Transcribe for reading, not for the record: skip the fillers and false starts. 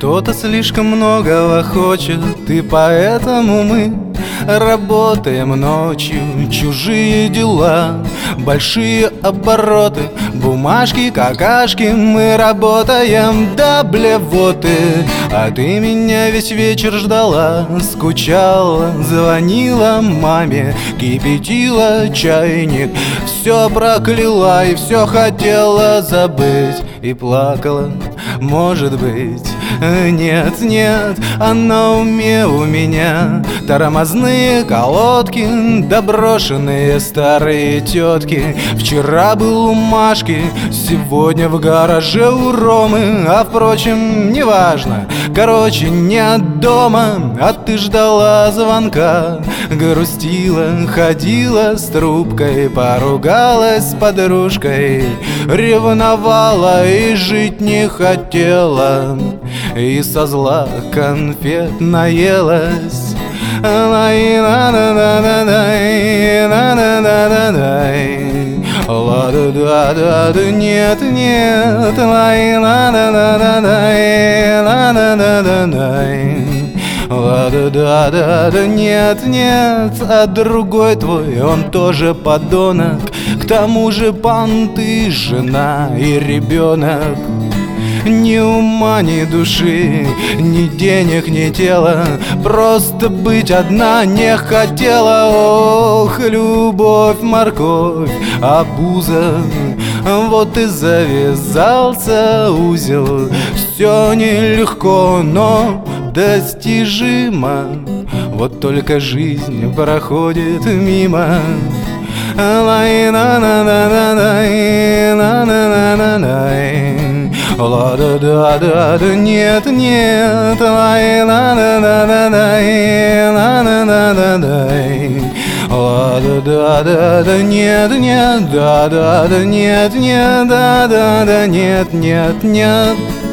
Кто-то слишком многого хочет, и поэтому мы работаем ночью, чужие дела, большие обороты, бумажки, какашки. Мы работаем до блевоты. А ты меня весь вечер ждала, скучала, звонила маме, кипятила чайник, все прокляла и все хотела забыть. И плакала, может быть. Нет, нет, а на уме у меня тормозные колодки, доброшенные старые тетки. Вчера был у Машки, сегодня в гараже у Ромы. А впрочем, неважно, короче, нет дома. А ты ждала звонка, грустила, ходила с трубкой, поругалась с подружкой, ревновала и жить не хотела, и со зла конфет наелась. Ла-да-да-да-да, нет, нет, ла-да-да-да-да, нет, нет. А другой твой, он тоже подонок, к тому же понты, жена и ребенок. Ни ума, ни души, ни денег, ни тела, просто быть одна не хотела. Ох, любовь, морковь, обуза, вот и завязался узел. Все нелегко, но достижимо, вот только жизнь проходит мимо. Ла-да-да-да-да, нет, нет, ла-да-да-да-да, нет, нет, да-да-да, нет, нет, да-да-да, нет, нет, нет.